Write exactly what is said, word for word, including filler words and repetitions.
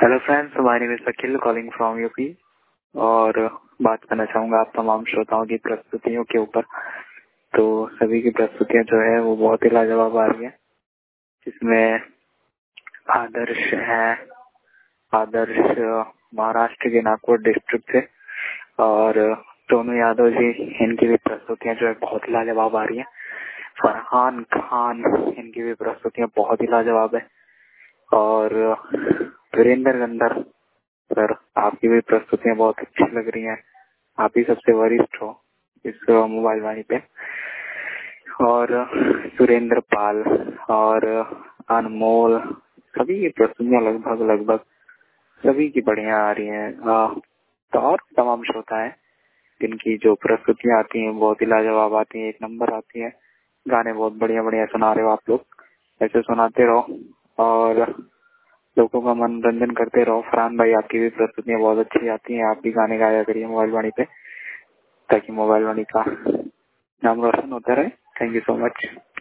Hello friends, my name is Akhil calling from UP और बात करना चाहूंगा आप तमाम श्रोताओं की प्रस्तुतियों के ऊपर। तो सभी की प्रस्तुतियां जो है वो बहुत ही लाजवाब आ रही है, जिसमें आदर्श है। आदर्श महाराष्ट्र के नागपुर डिस्ट्रिक्ट से और सोनू यादव जी, इनकी भी प्रस्तुतियां जो है बहुत ही लाजवाब आ रही है। फरहान खान, इनकी भी प्रस्तुतियां बहुत ही लाजवाब है। और वीरेंद्र गंधर सर, आपकी भी प्रस्तुतियां बहुत अच्छी लग रही हैं। आप ही सबसे वरिष्ठ हो इस मोबाइल वाणी पे। और सुरेंद्र पाल और अनमोल, सभी की प्रस्तुतियां लगभग लगभग सभी की बढ़िया आ रही हैं। तो और तमाम श्रोता है जिनकी जो प्रस्तुतियां आती हैं बहुत ही लाजवाब आती हैं, एक नंबर आती है। गाने बहुत बढ़िया बढ़िया सुना रहे हो आप लोग, ऐसे सुनाते रहो और लोगों का मनोरंजन करते रहो। फरहान भाई, आपकी भी प्रस्तुतियां बहुत अच्छी आती हैं, आप भी गाने गाया करिए मोबाइल वाणी पे, ताकि मोबाइल वाणी का नाम रोशन होता रहे। Thank you so much.